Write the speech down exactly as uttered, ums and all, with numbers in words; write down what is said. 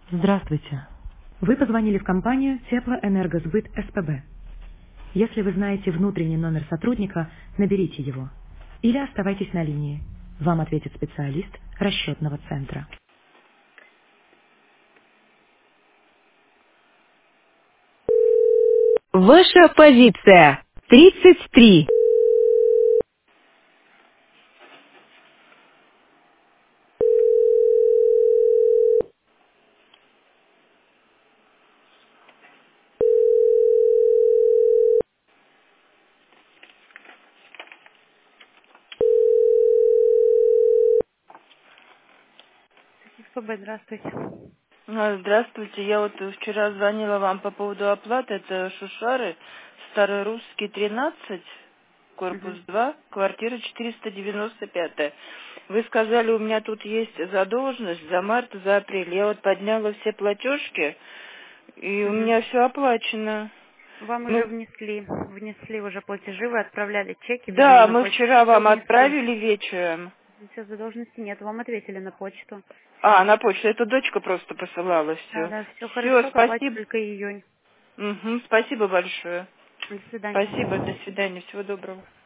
Здравствуйте. Вы позвонили в компанию Теплоэнергосбыт СПБ. Если вы знаете внутренний номер сотрудника, наберите его. Или оставайтесь на линии. Вам ответит специалист расчетного центра. Ваша позиция. тридцать три. СПБ, здравствуйте. А, Здравствуйте, я вот вчера звонила вам по поводу оплаты, это Шушары, Старый Русский, тринадцать, корпус Мгм. два, квартира четыреста девяносто пять. Вы сказали, у меня тут есть задолженность за март, за апрель. Я вот подняла все платежки, и у Мгм. меня все оплачено. Вам уже Ну, внесли, внесли уже платежи, вы отправляли чеки, вернее, да, на мы почту. вчера Все вам внесли. отправили вечером. Все, задолженности нет, вам ответили на почту. А, на почту, это дочка просто посылала Да, все. да, все Все, хорошо, оплатить спасибо. только июнь. Мгм, спасибо большое. До свидания. Спасибо, до свидания, всего доброго.